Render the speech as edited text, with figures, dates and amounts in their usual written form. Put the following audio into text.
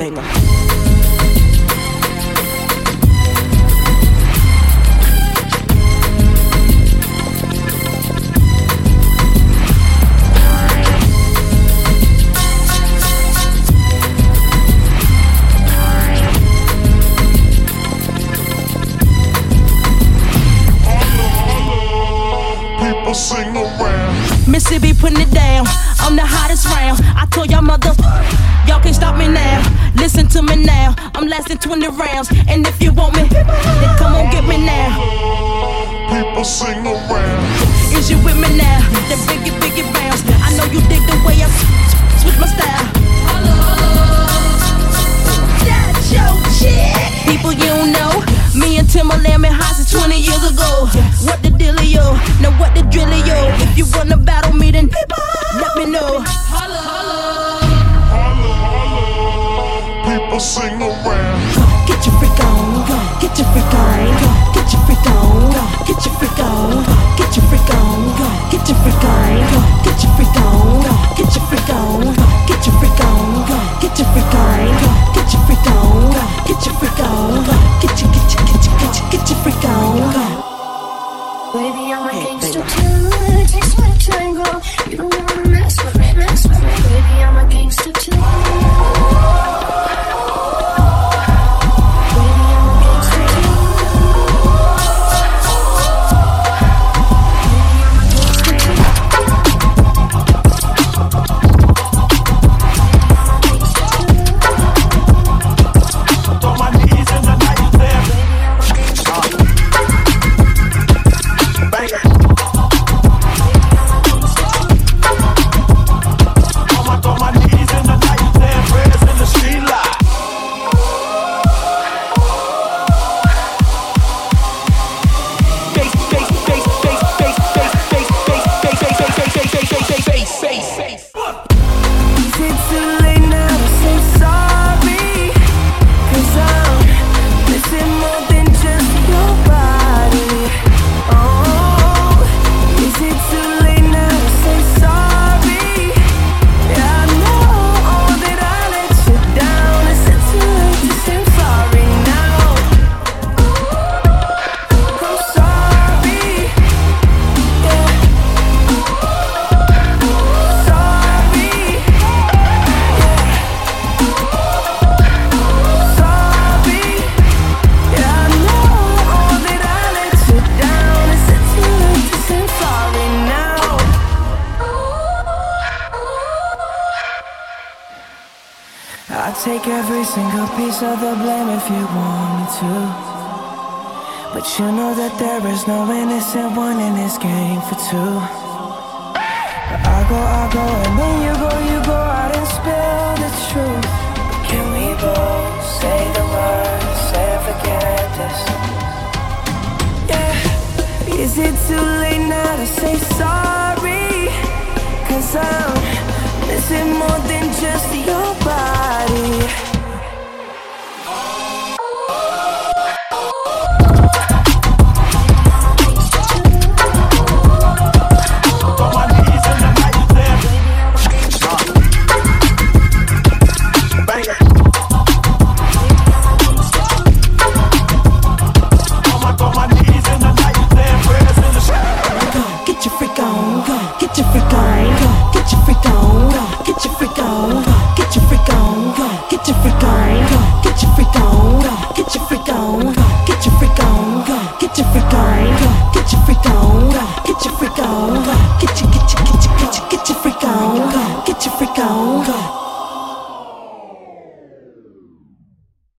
thing. Sing around. Mississippi putting it down. I'm the hottest round. I told y'all y'all can't stop me now. Listen to me now. I'm lasting 20 rounds. And if you want me, then come on get me now. People sing around. Is you with me now? Then biggie bounce. I know you dig the way I switch my style. That's your chick. People you don't know. Me and Timberland been hot since 20 years ago. What the dealio? Know what the drillio? If you wanna battle me, then let me know. Holla, holla. People sing around. Get your freak on, get your freak on, get your freak on, get your freak on, get your freak on, get your freak on, get your freak on, get your freak on, get your freak on, get your freak on, get your freak on, get your freak on, get your freak on. Baby, I'm a gangster too. It takes one to tango. You don't wanna mess with me. Baby, I'm a gangster too. Take every single piece of the blame if you want me to. But you know that there is no innocent one in this game for two. I go, and then you go out and spill the truth. But can we both say the words, say and forget this? Yeah, is it too late now to say sorry? 'Cause I'm missing more than just your body. Get your freak on.